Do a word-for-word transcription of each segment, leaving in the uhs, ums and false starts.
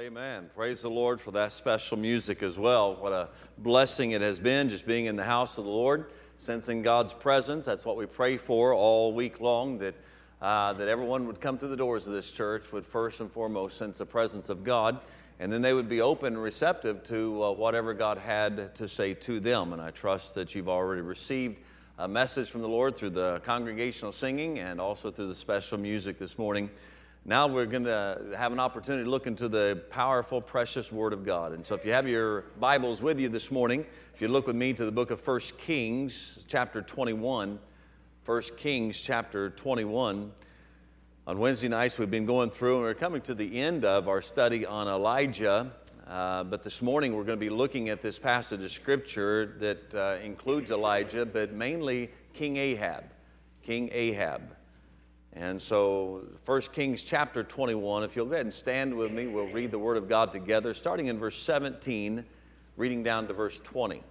Amen. Praise the Lord for that special music as well. What a blessing it has been just being in the house of the Lord, sensing God's presence. That's what we pray for all week long, that uh, that everyone would come through the doors of this church would first and foremost sense the presence of God, and then they would be open and receptive to uh, whatever God had to say to them. And I trust that you've already received a message from the Lord through the congregational singing and also through the special music this morning. Now we're going to have an opportunity to look into the powerful, precious Word of God. And so if you have your Bibles with you this morning, if you look with me to the book of First Kings, chapter twenty-one. First Kings, chapter twenty-one. On Wednesday nights we've been going through, and we're coming to the end of our study on Elijah. Uh, but this morning we're going to be looking at this passage of Scripture that uh, includes Elijah, but mainly King Ahab. King Ahab. And so, First Kings chapter twenty-one, if you'll go ahead and stand with me, we'll read the Word of God together, starting in verse seventeen, reading down to verse twenty.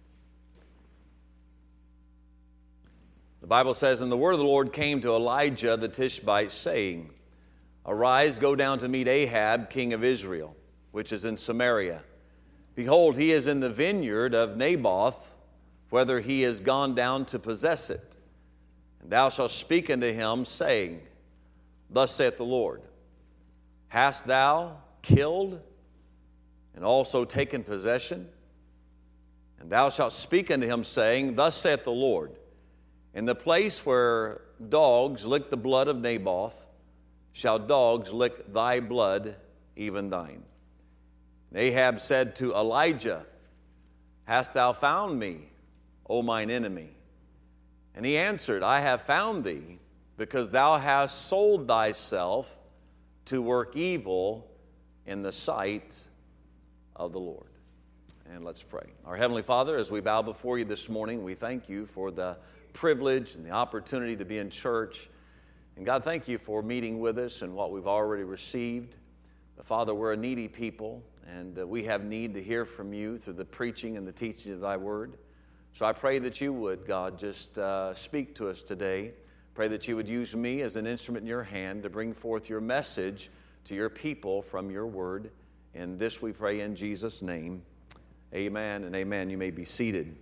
The Bible says, "And the word of the Lord came to Elijah the Tishbite, saying, Arise, go down to meet Ahab, king of Israel, which is in Samaria. Behold, he is in the vineyard of Naboth, whether he is gone down to possess it. And thou shalt speak unto him, saying, Thus saith the Lord, Hast thou killed and also taken possession? And thou shalt speak unto him, saying, Thus saith the Lord, In the place where dogs lick the blood of Naboth, shall dogs lick thy blood, even thine. And Ahab said to Elijah, Hast thou found me, O mine enemy? And he answered, I have found thee, because thou hast sold thyself to work evil in the sight of the Lord." And let's pray. Our Heavenly Father, as we bow before you this morning, we thank you for the privilege and the opportunity to be in church. And God, thank you for meeting with us and what we've already received. But Father, we're a needy people, and uh, we have need to hear from you through the preaching and the teaching of thy word. So I pray that you would, God, just uh, speak to us today. Pray that you would use me as an instrument in your hand to bring forth your message to your people from your word. And this we pray in Jesus' name. Amen and amen. You may be seated.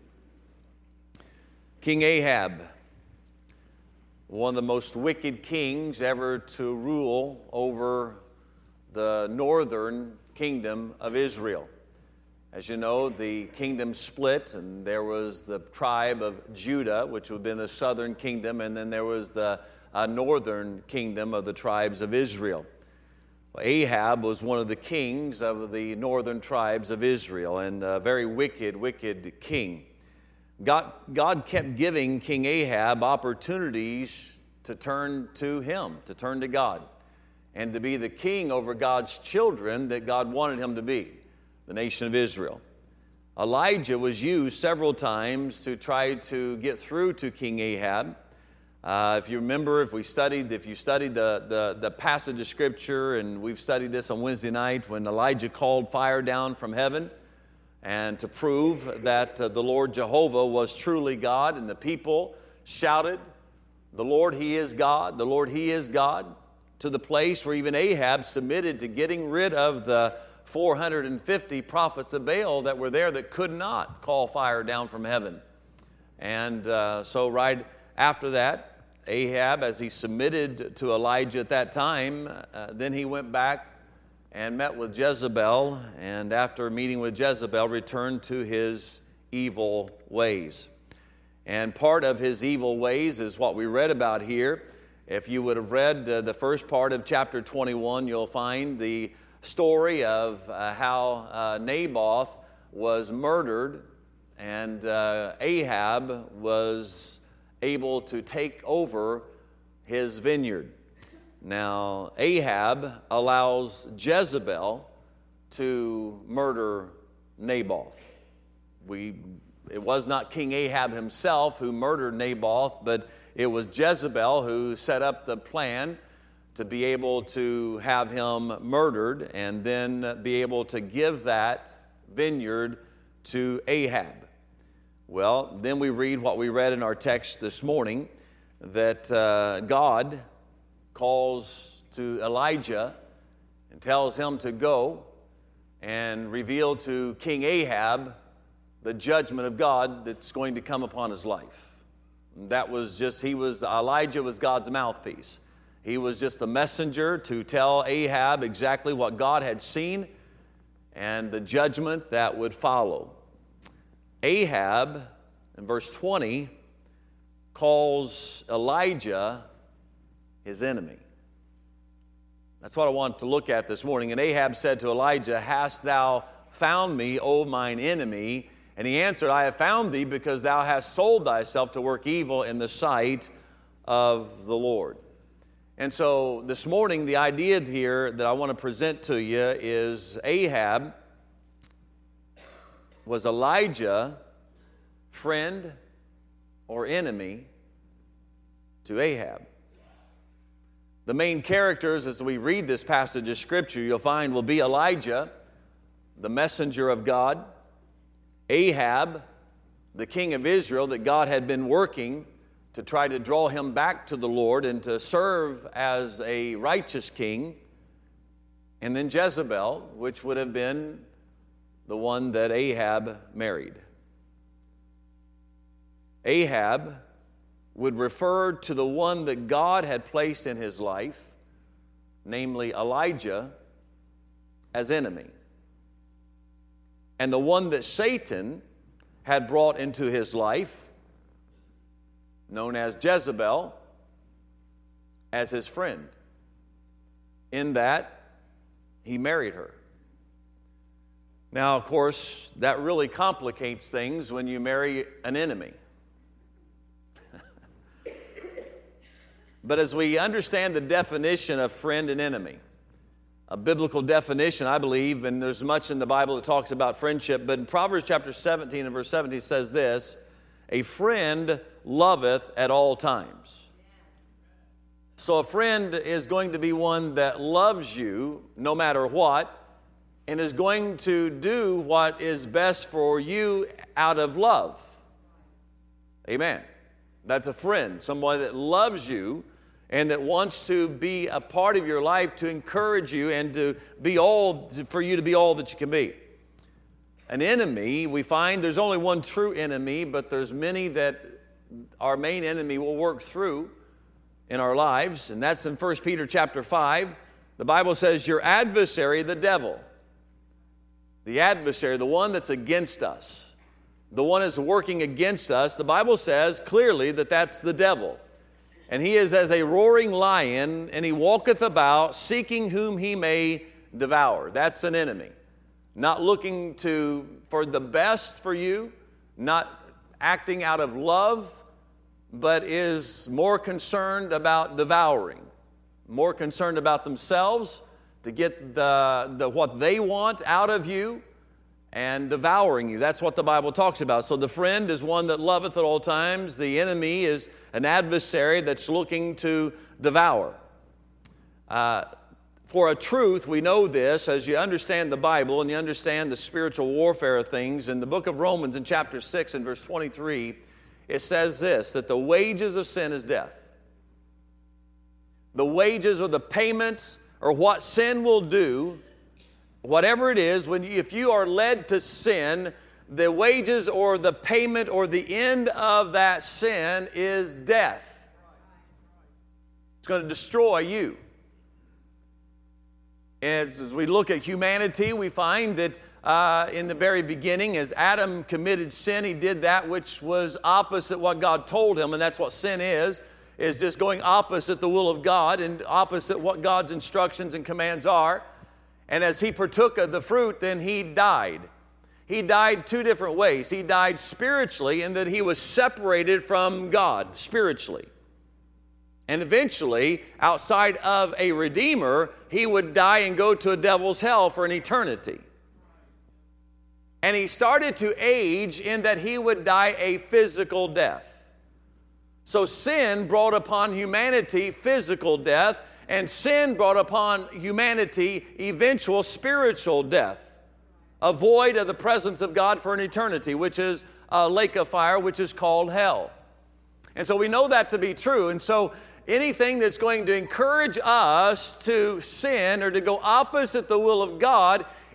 King Ahab, one of the most wicked kings ever to rule over the northern kingdom of Israel. As you know, the kingdom split, and there was the tribe of Judah, which would have been the southern kingdom, and then there was the uh, northern kingdom of the tribes of Israel. Well, Ahab was one of the kings of the northern tribes of Israel, and a very wicked, wicked king. God, God kept giving King Ahab opportunities to turn to him, to turn to God, and to be the king over God's children that God wanted him to be, the nation of Israel. Elijah was used several times to try to get through to King Ahab. Uh, if you remember, if we studied, if you studied the, the, the passage of Scripture, and we've studied this on Wednesday night, when Elijah called fire down from heaven, and to prove that uh, the Lord Jehovah was truly God, and the people shouted, "The Lord, He is God, the Lord, He is God," to the place where even Ahab submitted to getting rid of the four hundred fifty prophets of Baal that were there that could not call fire down from heaven. And uh, so right after that, Ahab, as he submitted to Elijah at that time, uh, then he went back and met with Jezebel, and after meeting with Jezebel, returned to his evil ways. And part of his evil ways is what we read about here. If you would have read uh, the first part of chapter twenty-one, you'll find the story of uh, how uh, Naboth was murdered, and uh, Ahab was able to take over his vineyard. Now, Ahab allows Jezebel to murder Naboth. We, it was not King Ahab himself who murdered Naboth, but it was Jezebel who set up the plan to be able to have him murdered and then be able to give that vineyard to Ahab. Well, then we read what we read in our text this morning, that uh, God calls to Elijah and tells him to go and reveal to King Ahab the judgment of God that's going to come upon his life. That was just, he was, Elijah was God's mouthpiece. He was just the messenger to tell Ahab exactly what God had seen and the judgment that would follow. Ahab, in verse twenty, calls Elijah his enemy. That's what I want to look at this morning. And Ahab said to Elijah, "Hast thou found me, O mine enemy?" And he answered, "I have found thee because thou hast sold thyself to work evil in the sight of the Lord." And so this morning, the idea here that I want to present to you is Ahab was Elijah friend or enemy to Ahab? The main characters, as we read this passage of Scripture, you'll find will be Elijah, the messenger of God, Ahab, the king of Israel that God had been working to try to draw him back to the Lord and to serve as a righteous king, and then Jezebel, which would have been the one that Ahab married. Ahab would refer to the one that God had placed in his life, namely Elijah, as enemy. And the one that Satan had brought into his life, known as Jezebel, as his friend, in that he married her. Now, of course, that really complicates things when you marry an enemy. But as we understand the definition of friend and enemy, a biblical definition, I believe, and there's much in the Bible that talks about friendship, but in Proverbs chapter seventeen and verse seventeen says this: "A friend loveth at all times." So a friend is going to be one that loves you no matter what, and is going to do what is best for you out of love. Amen. That's a friend, someone that loves you and that wants to be a part of your life to encourage you and to be all, for you to be all that you can be. An enemy, we find there's only one true enemy, but there's many that our main enemy will work through in our lives, and that's in First Peter chapter five. The Bible says, "Your adversary, the devil," the adversary, the one that's against us, the one that's working against us, the Bible says clearly that that's the devil. And he is as a roaring lion, and he walketh about, seeking whom he may devour. That's an enemy. Not looking to for the best for you, not acting out of love, but is more concerned about devouring, more concerned about themselves to get the, the what they want out of you, and devouring you. That's what the Bible talks about. So the friend is one that loveth at all times. The enemy is an adversary that's looking to devour. Uh, for a truth, we know this as you understand the Bible and you understand the spiritual warfare of things. In the book of Romans in chapter six and verse twenty-three, it says this, that the wages of sin is death. The wages or the payment or what sin will do, whatever it is, when you, if you are led to sin, the wages or the payment or the end of that sin is death. It's going to destroy you. And as we look at humanity, we find that uh, in the very beginning, as Adam committed sin, he did that which was opposite what God told him, and that's what sin is, is just going opposite the will of God and opposite what God's instructions and commands are. And as he partook of the fruit, then he died. He died two different ways. He died spiritually in that he was separated from God spiritually. And eventually, outside of a Redeemer, he would die and go to a devil's hell for an eternity. And he started to age in that he would die a physical death. So sin brought upon humanity physical death, and sin brought upon humanity eventual spiritual death, a void of the presence of God for an eternity, which is a lake of fire, which is called hell. And so we know that to be true. And so anything that's going to encourage us to sin or to go opposite the will of God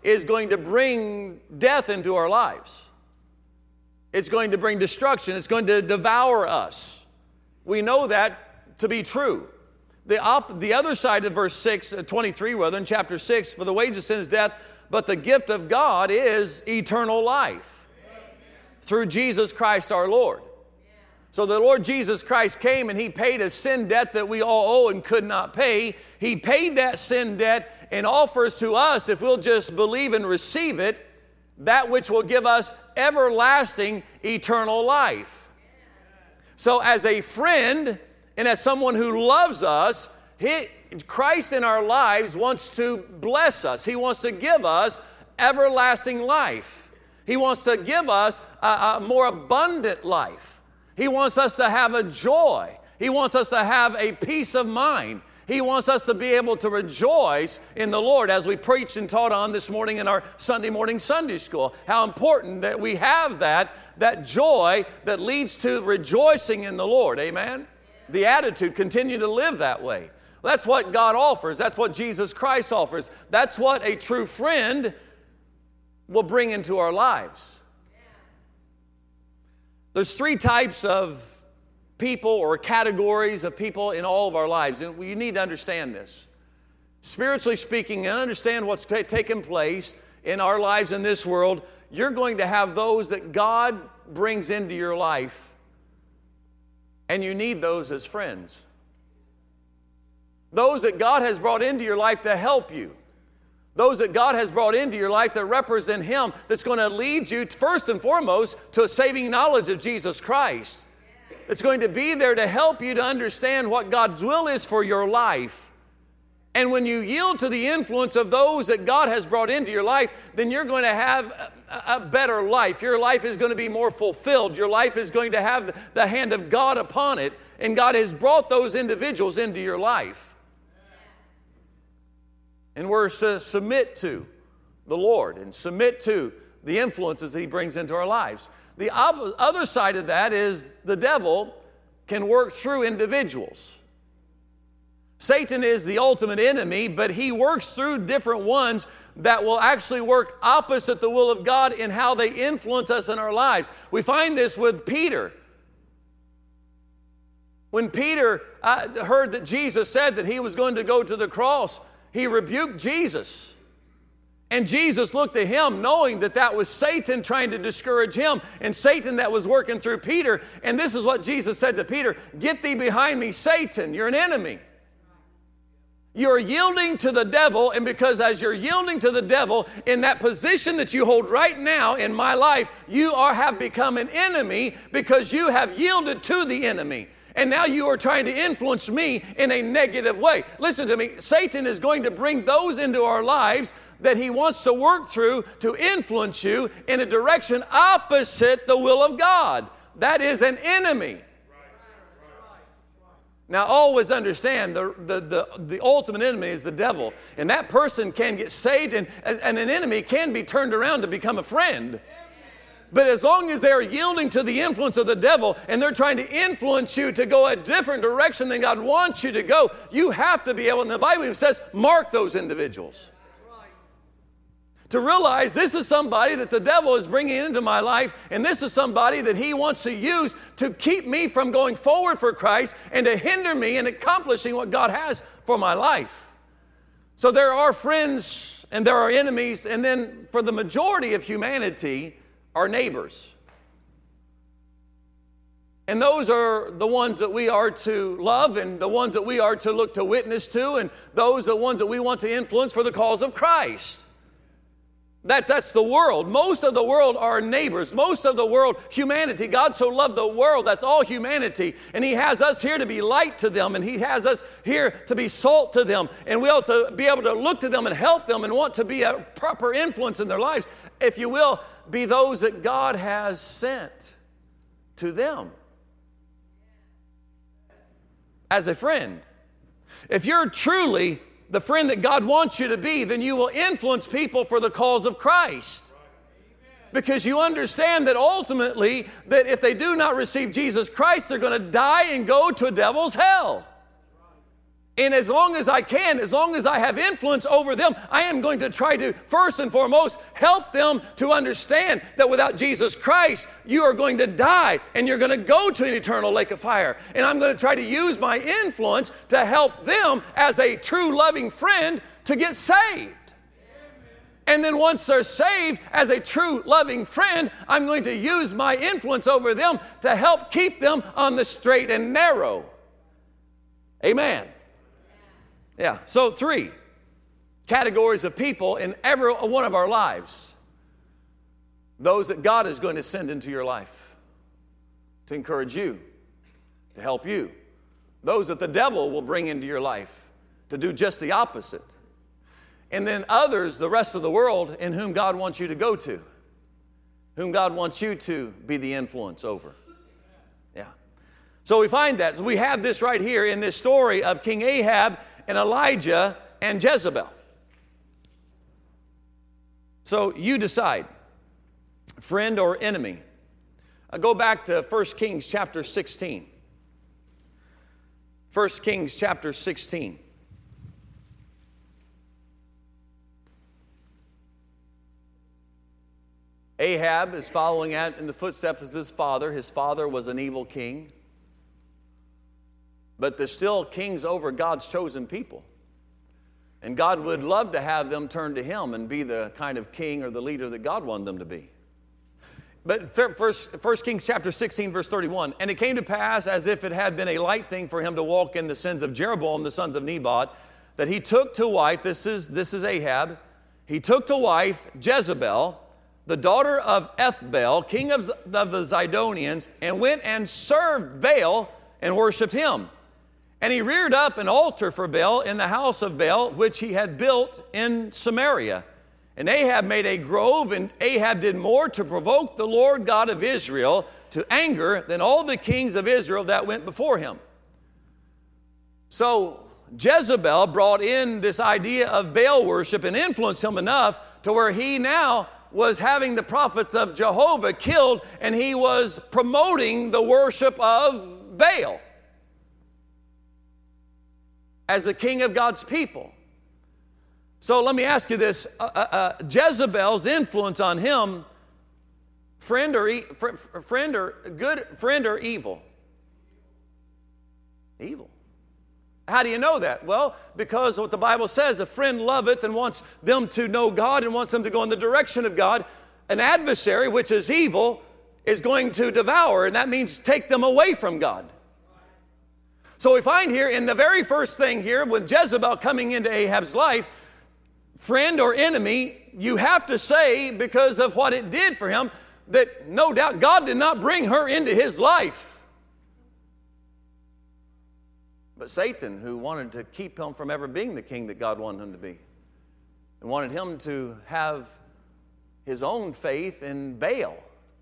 is going to bring death into our lives. It's going to bring destruction. It's going to devour us. We know that to be true. The, op- the other side of verse six, uh, twenty-three, rather, in chapter six, for the wages of sin is death, but the gift of God is eternal life through Jesus Christ our Lord. So the Lord Jesus Christ came and He paid a sin debt that we all owe and could not pay. He paid that sin debt and offers to us, if we'll just believe and receive it, that which will give us everlasting eternal life. So as a friend and as someone who loves us, he, Christ in our lives wants to bless us. He wants to give us everlasting life. He wants to give us a, a more abundant life. He wants us to have a joy. He wants us to have a peace of mind. He wants us to be able to rejoice in the Lord, as we preached and taught on this morning in our Sunday morning Sunday school. How important that we have that, that joy that leads to rejoicing in the Lord. Amen? The attitude, continue to live that way. That's what God offers. That's what Jesus Christ offers. That's what a true friend will bring into our lives. There's three types of people or categories of people in all of our lives, and you need to understand this. Spiritually speaking, and understand what's t- taking place in our lives in this world, you're going to have those that God brings into your life, and you need those as friends. Those that God has brought into your life to help you. Those that God has brought into your life that represent Him, that's going to lead you first and foremost to a saving knowledge of Jesus Christ. It's going to be there to help you to understand what God's will is for your life. And when you yield to the influence of those that God has brought into your life, then you're going to have a, a better life. Your life is going to be more fulfilled. Your life is going to have the hand of God upon it. And God has brought those individuals into your life. And we're to submit to the Lord and submit to the influences that He brings into our lives. The other side of that is the devil can work through individuals. Satan is the ultimate enemy, but he works through different ones that will actually work opposite the will of God in how they influence us in our lives. We find this with Peter. When Peter uh, heard that Jesus said that he was going to go to the cross, he rebuked Jesus. And Jesus looked at him knowing that that was Satan trying to discourage him, and Satan that was working through Peter. And this is what Jesus said to Peter: "Get thee behind me, Satan. You're an enemy." You're yielding to the devil, and because as you're yielding to the devil in that position that you hold right now in my life, you are have become an enemy because you have yielded to the enemy. And now you are trying to influence me in a negative way. Listen to me. Satan is going to bring those into our lives that he wants to work through to influence you in a direction opposite the will of God. That is an enemy. Now, always understand the, the, the, the ultimate enemy is the devil. And that person can get saved, and, and an enemy can be turned around to become a friend. But as long as they're yielding to the influence of the devil and they're trying to influence you to go a different direction than God wants you to go, you have to be able, and the Bible even says, mark those individuals. To realize this is somebody that the devil is bringing into my life, and this is somebody that he wants to use to keep me from going forward for Christ and to hinder me in accomplishing what God has for my life. So there are friends and there are enemies, and then for the majority of humanity, our neighbors. And those are the ones that we are to love, and the ones that we are to look to witness to, and those are the ones that we want to influence for the cause of Christ. That's, that's the world. Most of the world are neighbors. Most of the world, humanity. God so loved the world, that's all humanity. And He has us here to be light to them, and He has us here to be salt to them. And we ought to be able to look to them and help them and want to be a proper influence in their lives. If you will, be those that God has sent to them as a friend. If you're truly the friend that God wants you to be, then you will influence people for the cause of Christ. Because you understand that ultimately, that if they do not receive Jesus Christ, they're going to die and go to a devil's hell. And as long as I can, as long as I have influence over them, I am going to try to, first and foremost, help them to understand that without Jesus Christ, you are going to die and you're going to go to an eternal lake of fire. And I'm going to try to use my influence to help them as a true loving friend to get saved. And then once they're saved, as a true loving friend, I'm going to use my influence over them to help keep them on the straight and narrow. Amen. Yeah, so three categories of people in every one of our lives. Those that God is going to send into your life to encourage you, to help you. Those that the devil will bring into your life to do just the opposite. And then others, the rest of the world, in whom God wants you to go to, whom God wants you to be the influence over. Yeah. So we find that. So we have this right here in this story of King Ahab and Elijah and Jezebel. So you decide, friend or enemy. I go back to First Kings chapter sixteen. First Kings chapter sixteen. Ahab is following in the footsteps of his father. His father was an evil king. But they're still kings over God's chosen people. And God would love to have them turn to him and be the kind of king or the leader that God wanted them to be. But first, First Kings chapter sixteen, verse thirty-one, and it came to pass, as if it had been a light thing for him to walk in the sins of Jeroboam, the sons of Nebat, that he took to wife, this is, this is Ahab, he took to wife Jezebel, the daughter of Ethbaal, king of, of the Zidonians, and went and served Baal and worshipped him. And he reared up an altar for Baal in the house of Baal, which he had built in Samaria. And Ahab made a grove, and Ahab did more to provoke the Lord God of Israel to anger than all the kings of Israel that went before him. So Jezebel brought in this idea of Baal worship and influenced him enough to where he now was having the prophets of Jehovah killed, and he was promoting the worship of Baal as the king of God's people. So let me ask you this, uh, uh, Jezebel's influence on him, friend or, e- fr- friend or good, friend or evil? Evil. How do you know that? Well, because what the Bible says, a friend loveth and wants them to know God and wants them to go in the direction of God. An adversary, which is evil, is going to devour, and that means take them away from God. So we find here in the very first thing here, with Jezebel coming into Ahab's life, friend or enemy, you have to say, because of what it did for him, that no doubt God did not bring her into his life. But Satan, who wanted to keep him from ever being the king that God wanted him to be, and wanted him to have his own faith in Baal,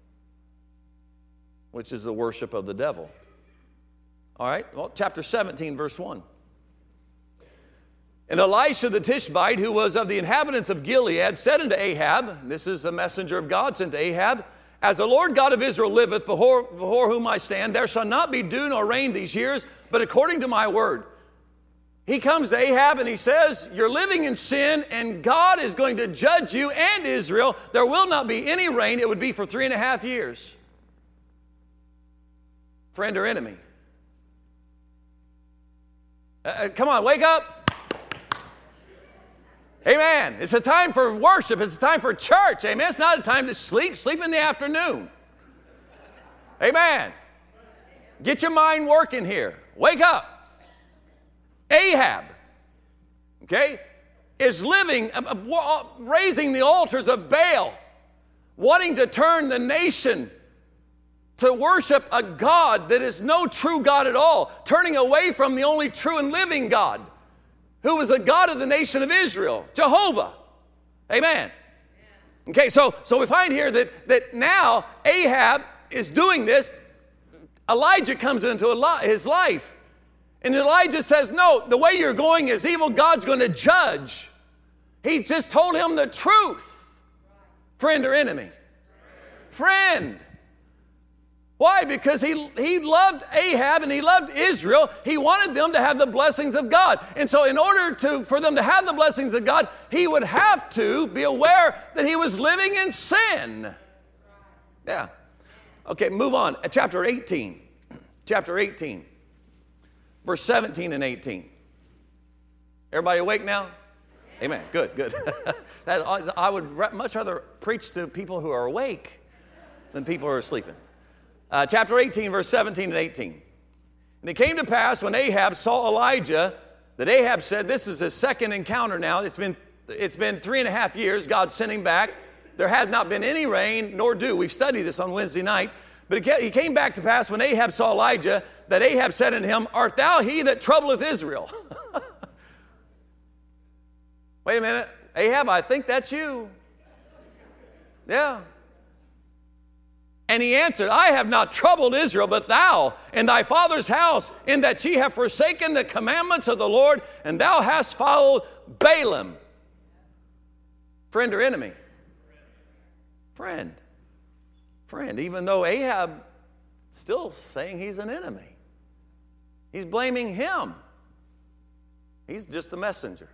which is the worship of the devil. All right, well, chapter seventeen, verse one. And Elisha the Tishbite, who was of the inhabitants of Gilead, said unto Ahab, this is the messenger of God sent to Ahab, as the Lord God of Israel liveth, before, before whom I stand, there shall not be dew nor rain these years, but according to my word. He comes to Ahab and he says, you're living in sin and God is going to judge you and Israel. There will not be any rain. It would be for three and a half years. Friend or enemy? Uh, come on, wake up. Amen. It's a time for worship. It's a time for church. Amen. It's not a time to sleep. Sleep in the afternoon. Amen. Get your mind working here. Wake up. Ahab, okay, is living, uh, uh, raising the altars of Baal, wanting to turn the nation to worship a God that is no true God at all, turning away from the only true and living God, who was the God of the nation of Israel, Jehovah. Amen. Okay, so, so we find here that, that now Ahab is doing this. Elijah comes into his life. And Elijah says, no, the way you're going is evil. God's going to judge. He just told him the truth. Friend or enemy? Friend. Why? Because he, he loved Ahab and he loved Israel. He wanted them to have the blessings of God. And so in order to, for them to have the blessings of God, he would have to be aware that he was living in sin. Yeah. Okay, move on. Chapter eighteen. Chapter eighteen. Verse seventeen and eighteen. Everybody awake now? Amen. Good, good. That, I would much rather preach to people who are awake than people who are sleeping. Uh, chapter eighteen, verse seventeen and eighteen. And it came to pass when Ahab saw Elijah, that Ahab said, this is his second encounter now. It's been, it's been three and a half years. God sent him back. There has not been any rain, nor dew. We've studied this on Wednesday nights. But it came back to pass when Ahab saw Elijah, that Ahab said unto him, art thou he that troubleth Israel? Wait a minute. Ahab, I think that's you. Yeah. And he answered, I have not troubled Israel, but thou and thy father's house, in that ye have forsaken the commandments of the Lord, and thou hast followed Balaam. Friend or enemy? Friend. Friend, even though Ahab still saying he's an enemy. He's blaming him. He's just a messenger.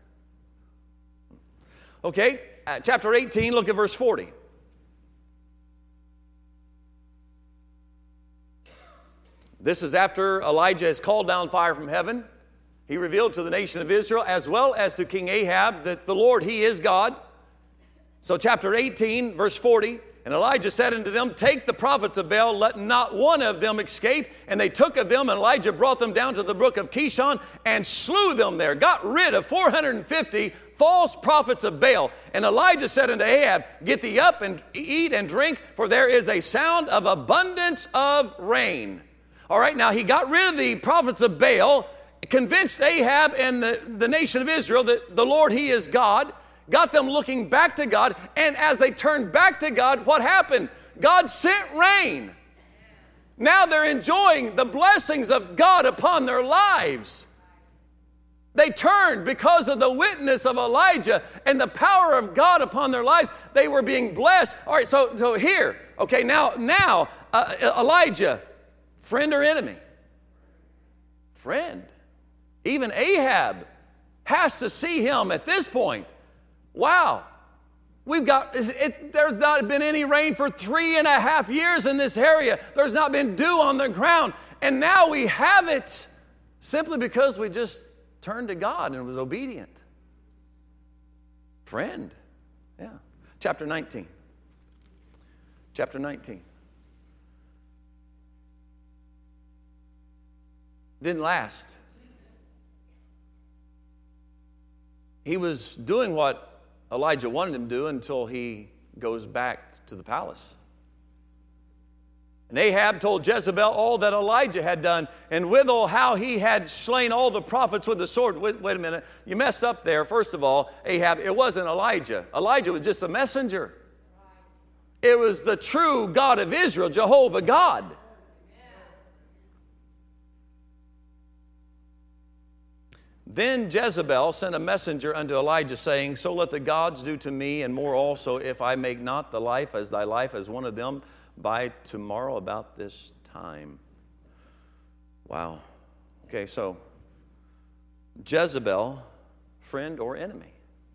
Okay, uh, chapter eighteen, look at verse forty. This is after Elijah has called down fire from heaven. He revealed to the nation of Israel, as well as to King Ahab, that the Lord, he is God. So chapter eighteen, verse forty, and Elijah said unto them, take the prophets of Baal, let not one of them escape. And they took of them, and Elijah brought them down to the brook of Kishon and slew them there, got rid of four hundred fifty false prophets of Baal. And Elijah said unto Ahab, get thee up and eat and drink, for there is a sound of abundance of rain. All right, now he got rid of the prophets of Baal, convinced Ahab and the, the nation of Israel that the Lord, he is God, got them looking back to God, and as they turned back to God, what happened? God sent rain. Now they're enjoying the blessings of God upon their lives. They turned because of the witness of Elijah and the power of God upon their lives. They were being blessed. All right, so, so here, okay, now, now uh, Elijah, friend or enemy? Friend. Even Ahab has to see him at this point. Wow, we've got, it, there's not been any rain for three and a half years in this area. There's not been dew on the ground. And now we have it simply because we just turned to God and was obedient. Friend. Yeah. Chapter nineteen. Chapter nineteen. Didn't last. He was doing what Elijah wanted him to do until he goes back to the palace. And Ahab told Jezebel all that Elijah had done, and withal how he had slain all the prophets with the sword. Wait, wait a minute. You messed up there. First of all, Ahab, it wasn't Elijah. Elijah was just a messenger. It was the true God of Israel, Jehovah God. Then Jezebel sent a messenger unto Elijah, saying, so let the gods do to me, and more also, if I make not the life as thy life as one of them by tomorrow about this time. Wow. Okay, so Jezebel, friend or enemy?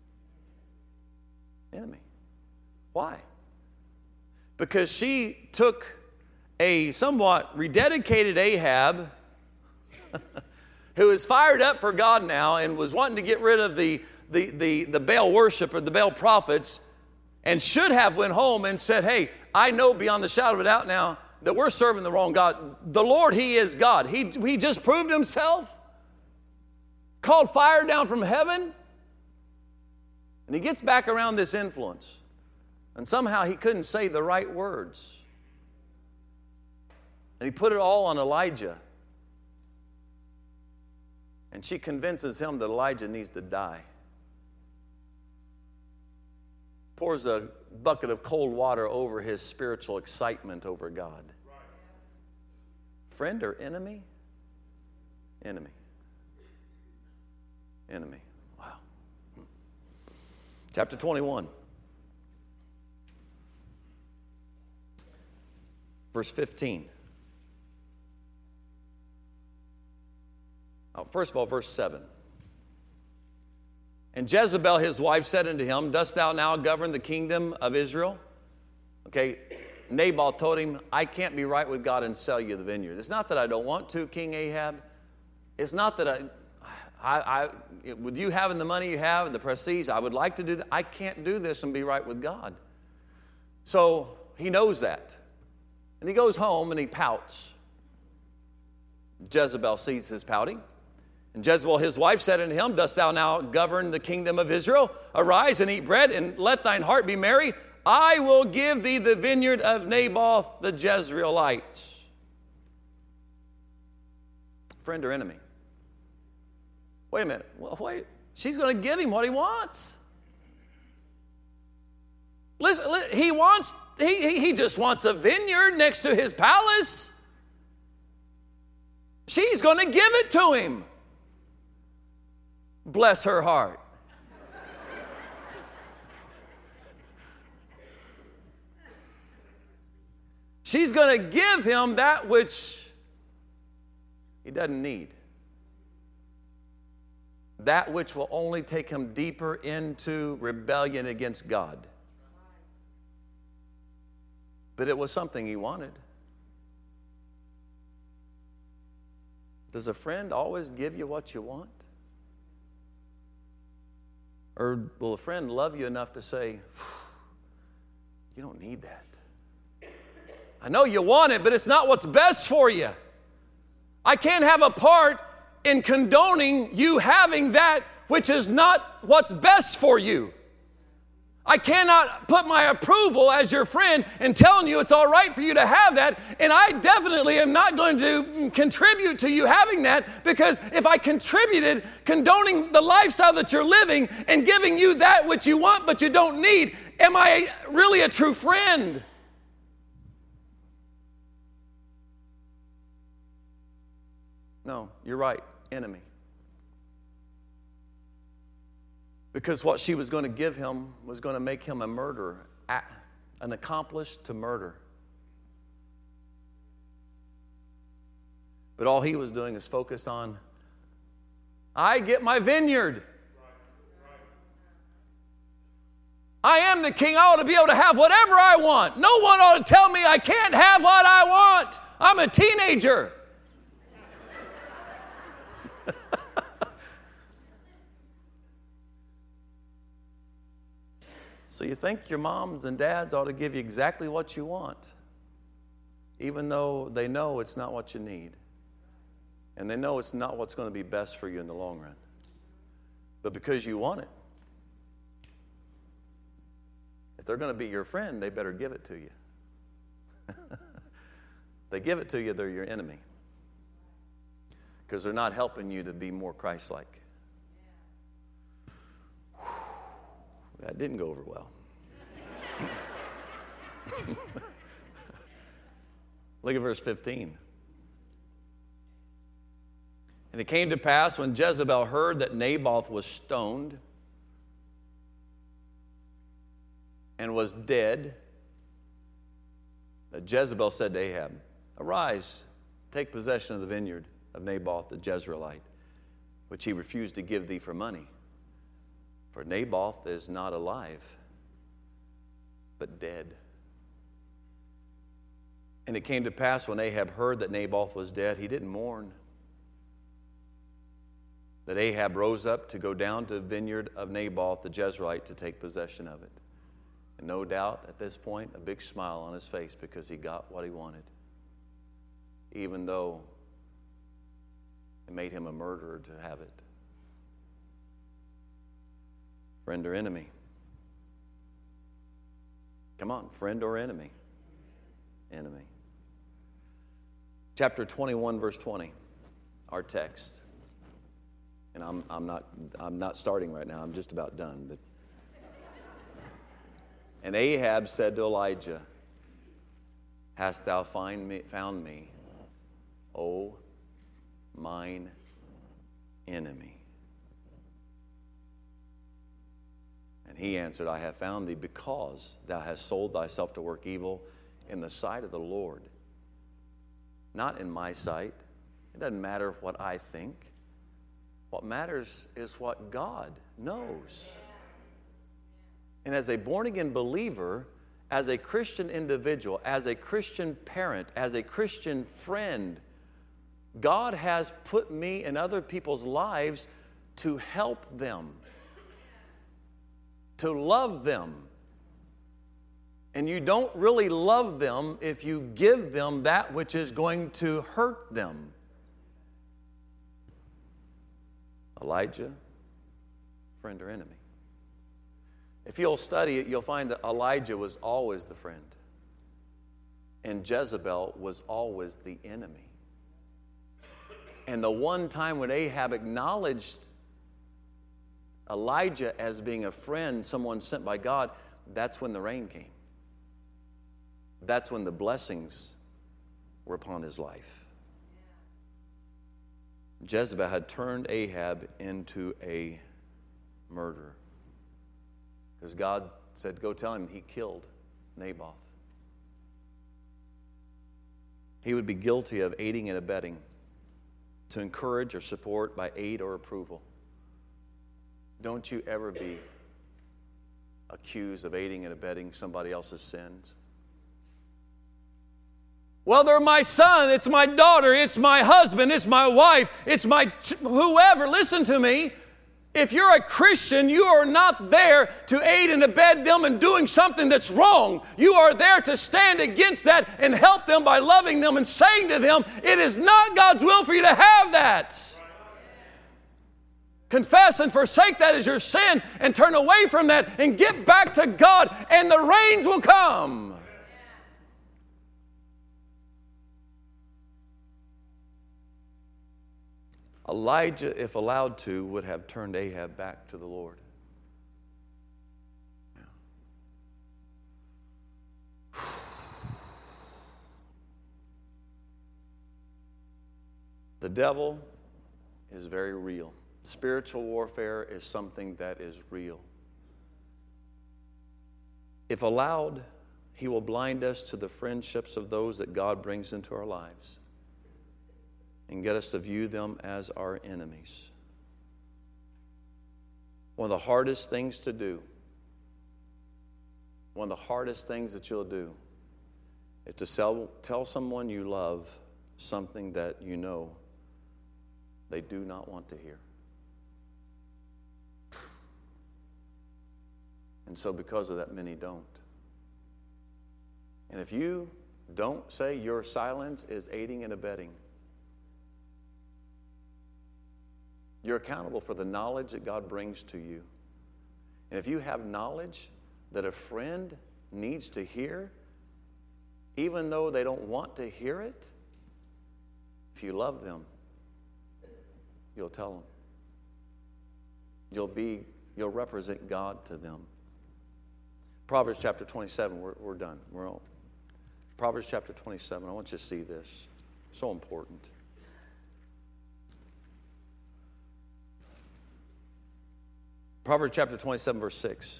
Enemy. Why? Because she took a somewhat rededicated Ahab who is fired up for God now and was wanting to get rid of the, the, the, the Baal worship or the Baal prophets, and should have went home and said, hey, I know beyond the shadow of a doubt now that we're serving the wrong God. The Lord, he is God. He, he just proved himself, called fire down from heaven, and he gets back around this influence. And somehow he couldn't say the right words. And he put it all on Elijah. And she convinces him that Elijah needs to die. Pours a bucket of cold water over his spiritual excitement over God. Friend or enemy? Enemy. Enemy. Wow. Chapter twenty-one. Verse fifteen. First of all, verse seven. And Jezebel his wife said unto him, dost thou now govern the kingdom of Israel? Okay, Nabal told him, I can't be right with God and sell you the vineyard. It's not that I don't want to, King Ahab. It's not that I, I, I with you having the money you have and the prestige, I would like to do that. I can't do this and be right with God. So he knows that. And he goes home and he pouts. Jezebel sees his pouting. And Jezebel his wife said unto him, dost thou now govern the kingdom of Israel? Arise and eat bread, and let thine heart be merry. I will give thee the vineyard of Naboth the Jezreelite. Friend or enemy? Wait a minute. Well, wait. She's going to give him what he wants. Listen, he wants, he, he just wants a vineyard next to his palace. She's going to give it to him. Bless her heart. She's going to give him that which he doesn't need. That which will only take him deeper into rebellion against God. But it was something he wanted. Does a friend always give you what you want? Or will a friend love you enough to say, you don't need that. I know you want it, but it's not what's best for you. I can't have a part in condoning you having that which is not what's best for you. I cannot put my approval as your friend in telling you it's all right for you to have that, and I definitely am not going to contribute to you having that, because if I contributed condoning the lifestyle that you're living and giving you that which you want but you don't need, am I really a true friend? No, you're right, enemy. Because what she was going to give him was going to make him a murderer, an accomplice to murder. But all he was doing is focused on, I get my vineyard. I am the king. I ought to be able to have whatever I want. No one ought to tell me I can't have what I want. I'm a teenager. So you think your moms and dads ought to give you exactly what you want, even though they know it's not what you need. And they know it's not what's going to be best for you in the long run. But because you want it, if they're going to be your friend, they better give it to you. They give it to you, they're your enemy. Because they're not helping you to be more Christ-like. That didn't go over well. Look at verse fifteen. And it came to pass when Jezebel heard that Naboth was stoned and was dead, that Jezebel said to Ahab, arise, take possession of the vineyard of Naboth the Jezreelite, which he refused to give thee for money. For Naboth is not alive, but dead. And it came to pass when Ahab heard that Naboth was dead, he didn't mourn. That Ahab rose up to go down to the vineyard of Naboth the Jezreelite to take possession of it. And no doubt at this point, a big smile on his face because he got what he wanted. Even though it made him a murderer to have it. Friend or enemy? Come on, friend or enemy? Enemy. Chapter twenty-one, verse twenty, our text. And I'm, I'm, not, I'm not starting right now, I'm just about done. But. And Ahab said to Elijah, hast thou find me, found me, O mine enemy? And he answered, I have found thee because thou hast sold thyself to work evil in the sight of the Lord. Not in my sight. It doesn't matter what I think. What matters is what God knows. And as a born-again believer, as a Christian individual, as a Christian parent, as a Christian friend, God has put me in other people's lives to help them, to love them. And you don't really love them if you give them that which is going to hurt them. Elijah, friend or enemy? If you'll study it, you'll find that Elijah was always the friend, and Jezebel was always the enemy. And the one time when Ahab acknowledged Elijah as being a friend, someone sent by God, that's when the rain came. That's when the blessings were upon his life. Jezebel had turned Ahab into a murderer. Because God said, go tell him he killed Naboth. He would be guilty of aiding and abetting, to encourage or support by aid or approval. Don't you ever be accused of aiding and abetting somebody else's sins. Well, they're my son, it's my daughter, it's my husband, it's my wife, it's my ch- whoever. Listen to me. If you're a Christian, you are not there to aid and abet them in doing something that's wrong. You are there to stand against that and help them by loving them and saying to them, it is not God's will for you to have that. Confess and forsake that as your sin and turn away from that and get back to God, and the rains will come. Elijah, if allowed to, would have turned Ahab back to the Lord. The devil is very real. Spiritual warfare is something that is real. If allowed, he will blind us to the friendships of those that God brings into our lives and get us to view them as our enemies. One of the hardest things to do, one of the hardest things that you'll do is to sell, tell someone you love something that you know they do not want to hear. And so because of that, many don't. And if you don't say your silence is aiding and abetting, you're accountable for the knowledge that God brings to you. And if you have knowledge that a friend needs to hear, even though they don't want to hear it, if you love them, you'll tell them. You'll be, you'll represent God to them. Proverbs chapter twenty-seven, we're, we're done. We're on. Proverbs chapter twenty-seven, I want you to see this. So important. Proverbs chapter twenty-seven, verse six.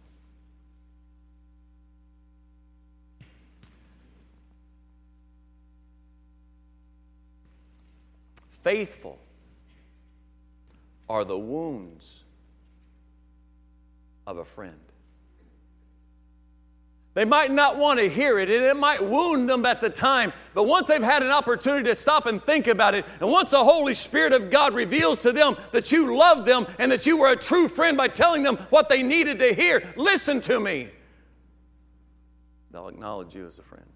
Faithful are the wounds of a friend. They might not want to hear it, and it might wound them at the time. But once they've had an opportunity to stop and think about it, and once the Holy Spirit of God reveals to them that you love them and that you were a true friend by telling them what they needed to hear, listen to me, they'll acknowledge you as a friend.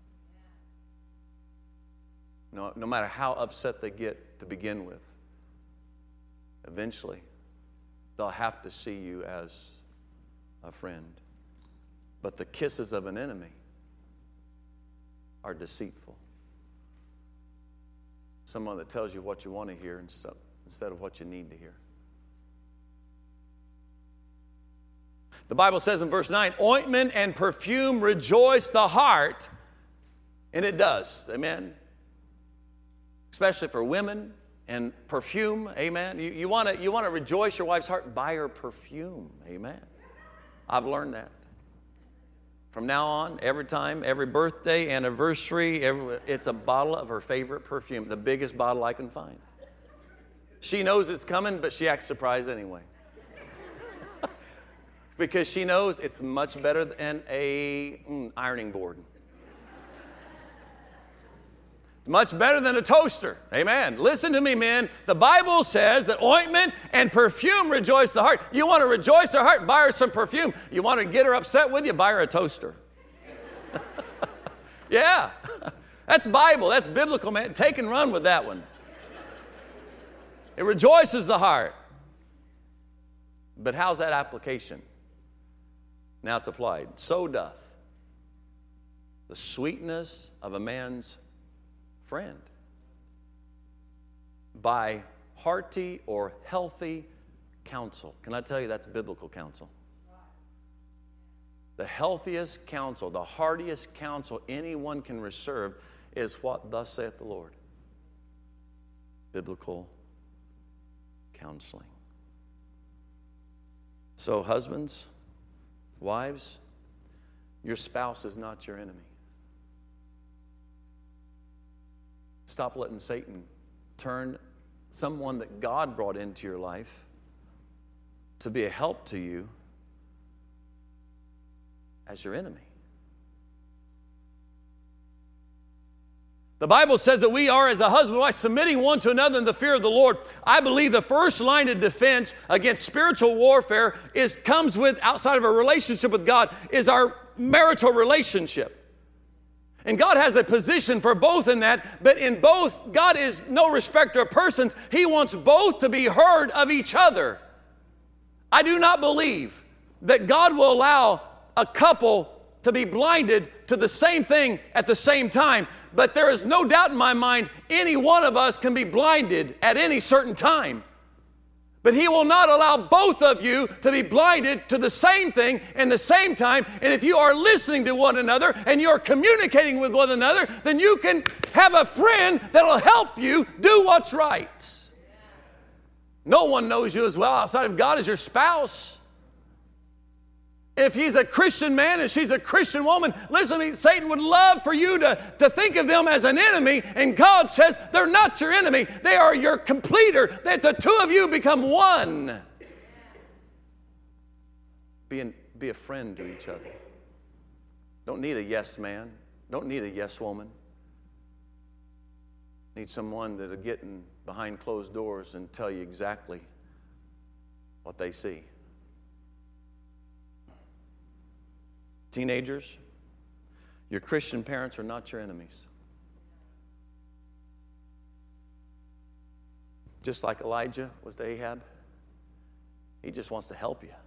No, no matter how upset they get to begin with, eventually they'll have to see you as a friend. But the kisses of an enemy are deceitful. Someone that tells you what you want to hear instead of what you need to hear. The Bible says in verse nine, ointment and perfume rejoice the heart, and it does. Amen. Especially for women and perfume. Amen. You, you want to you want to rejoice your wife's heart? Buy her perfume. Amen. I've learned that. From now on, every time, every birthday, anniversary, every, it's a bottle of her favorite perfume, the biggest bottle I can find. She knows it's coming, but she acts surprised anyway. Because she knows it's much better than a mm, ironing board. Much better than a toaster. Amen. Listen to me, men. The Bible says that ointment and perfume rejoice the heart. You want to rejoice her heart? Buy her some perfume. You want to get her upset with you? Buy her a toaster. Yeah. That's Bible. That's biblical, man. Take and run with that one. It rejoices the heart. But how's that application? Now it's applied. So doth the sweetness of a man's friend by hearty or healthy counsel. Can I tell you that's biblical counsel? The healthiest counsel, the heartiest counsel anyone can receive is what thus saith the Lord. Biblical counseling. So husbands, wives, your spouse is not your enemy. Stop letting Satan turn someone that God brought into your life to be a help to you as your enemy. The Bible says that we are, as a husband and wife, submitting one to another in the fear of the Lord. I believe the first line of defense against spiritual warfare is comes with, outside of a relationship with God, is our marital relationship. And God has a position for both in that, but in both, God is no respecter of persons. He wants both to be heard of each other. I do not believe that God will allow a couple to be blinded to the same thing at the same time. But there is no doubt in my mind any one of us can be blinded at any certain time. But He will not allow both of you to be blinded to the same thing in the same time. And if you are listening to one another and you're communicating with one another, then you can have a friend that will help you do what's right. No one knows you as well outside of God as your spouse. If he's a Christian man and she's a Christian woman, listen to me, Satan would love for you to, to think of them as an enemy, and God says they're not your enemy. They are your completer, that the two of you become one. Be, an, be a friend to each other. Don't need a yes man. Don't need a yes woman. Need someone that'll get in behind closed doors and tell you exactly what they see. Teenagers, your Christian parents are not your enemies. Just like Elijah was to Ahab, he just wants to help you.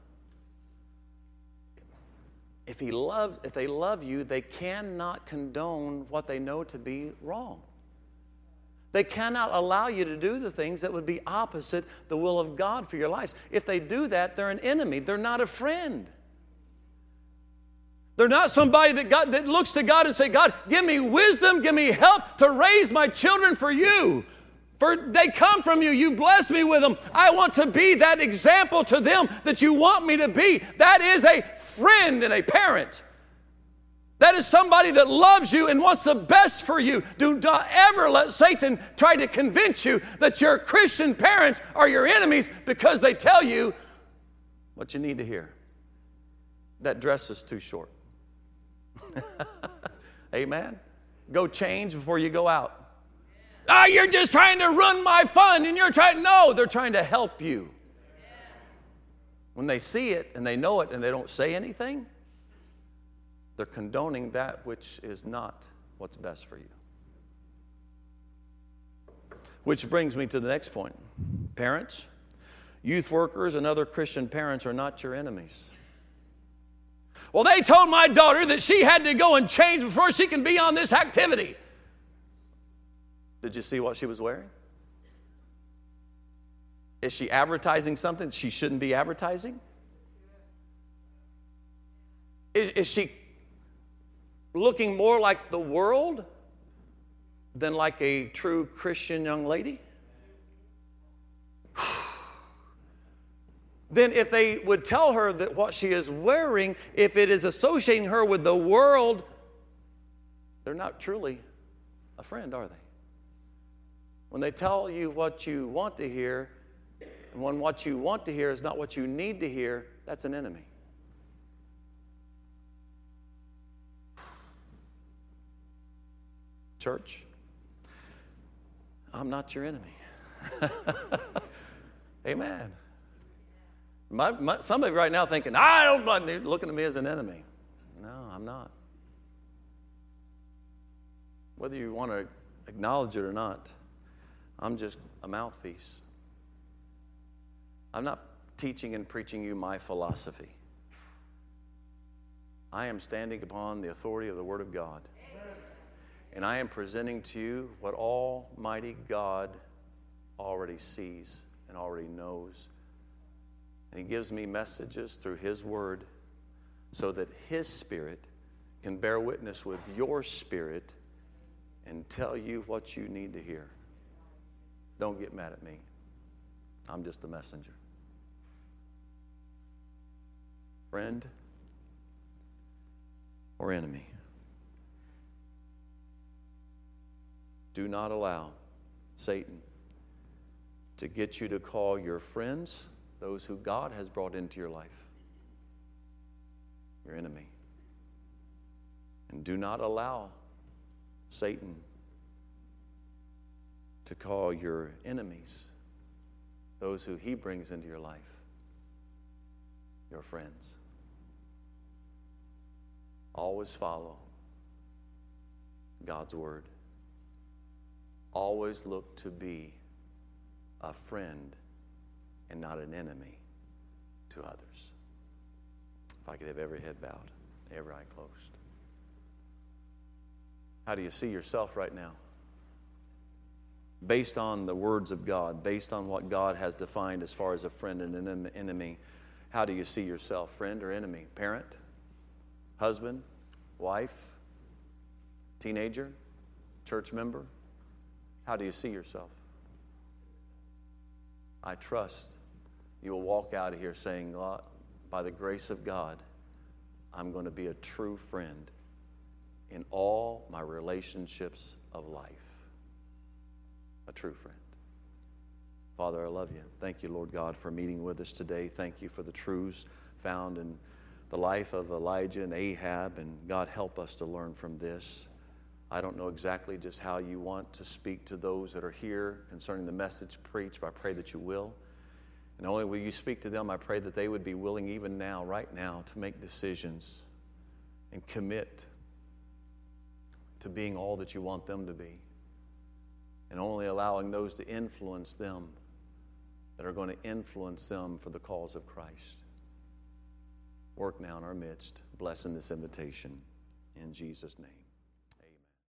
If he loves, if they love you, they cannot condone what they know to be wrong. They cannot allow you to do the things that would be opposite the will of God for your lives. If they do that, they're an enemy. They're not a friend. They're not somebody that, God, that looks to God and say, God, give me wisdom, give me help to raise my children for you. For they come from you. You bless me with them. I want to be that example to them that you want me to be. That is a friend and a parent. That is somebody that loves you and wants the best for you. Do not ever let Satan try to convince you that your Christian parents are your enemies because they tell you what you need to hear. That dress is too short. Amen. Go change before you go out. Ah, oh, you're just trying to ruin my fun, and you're trying. No, they're trying to help you. When they see it and they know it and they don't say anything, they're condoning that which is not what's best for you. Which brings me to the next point. Parents, youth workers, and other Christian parents are not your enemies. Well, they told my daughter that she had to go and change before she can be on this activity. Did you see what she was wearing? Is she advertising something she shouldn't be advertising? Is, is she looking more like the world than like a true Christian young lady? Then if they would tell her that what she is wearing, if it is associating her with the world, they're not truly a friend, are they? When they tell you what you want to hear, and when what you want to hear is not what you need to hear, that's an enemy. Church, I'm not your enemy. Amen. My, my, some of you right now thinking, I don't want, they're looking at me as an enemy. No, I'm not. Whether you want to acknowledge it or not, I'm just a mouthpiece. I'm not teaching and preaching you my philosophy. I am standing upon the authority of the Word of God. And I am presenting to you what Almighty God already sees and already knows. And He gives me messages through His Word so that His Spirit can bear witness with your spirit and tell you what you need to hear. Don't get mad at me. I'm just a messenger. Friend or enemy? Do not allow Satan to get you to call your friends, those who God has brought into your life, your enemy. And do not allow Satan to call your enemies, those who he brings into your life, your friends. Always follow God's word. Always look to be a friend and not an enemy to others. If I could have every head bowed, every eye closed. How do you see yourself right now? Based on the words of God, based on what God has defined as far as a friend and an enemy, how do you see yourself, friend or enemy? Parent, husband, wife, teenager, church member? How do you see yourself? I trust you will walk out of here saying, by the grace of God, I'm going to be a true friend in all my relationships of life. A true friend. Father, I love you. Thank you, Lord God, for meeting with us today. Thank you for the truths found in the life of Elijah and Ahab. And God, help us to learn from this. I don't know exactly just how you want to speak to those that are here concerning the message preached, but I pray that you will. And not only will you speak to them, I pray that they would be willing even now, right now, to make decisions and commit to being all that you want them to be. And only allowing those to influence them that are going to influence them for the cause of Christ. Work now in our midst, blessing this invitation in Jesus' name.